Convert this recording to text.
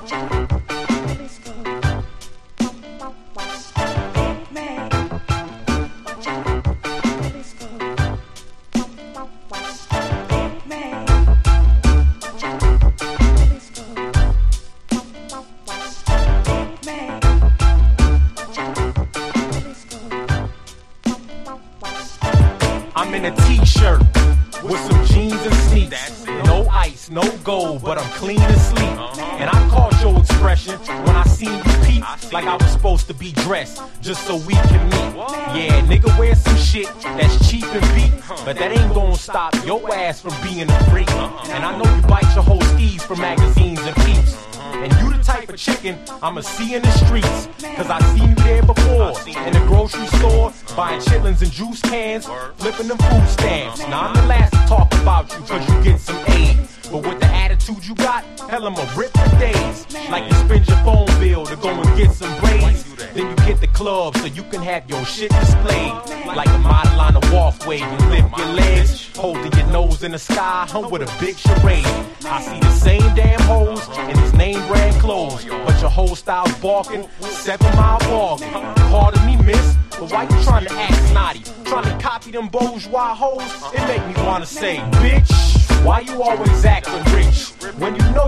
I'm in a t-shirt with some jeans and sneaks. No ice, no gold, but I'm clean and sleek. And I caught your expression when I seen you peep, like I was supposed to be dressed just so we can meet. Yeah, nigga, wear some shit that's cheap and beat, but that ain't gonna stop your ass from being a freak. And I know you bite your whole skis for magazines and peeps. And you the type of chicken I'ma see in the streets, cause I seen you there before, in the grocery store, buying chitlins and juice cans, flipping them food stamps. Now I'm the last to talk about you cause you get some aid, but with the attitude you got, hell I'ma rip for days. Like you spend your phone bill to go and get some braids, then you hit the club so you can have your shit displayed. Like a model on a walkway, you lift your legs, holding your nose in the sky, I'm with a big charade. I see the same damn hoes in these name brand clothes, but your whole style's balking, 7 Mile walking. Pardon me, miss, but why you trying to act snotty? Trying to copy them bourgeois hoes? It make me wanna say, bitch, why you always acting rich when you know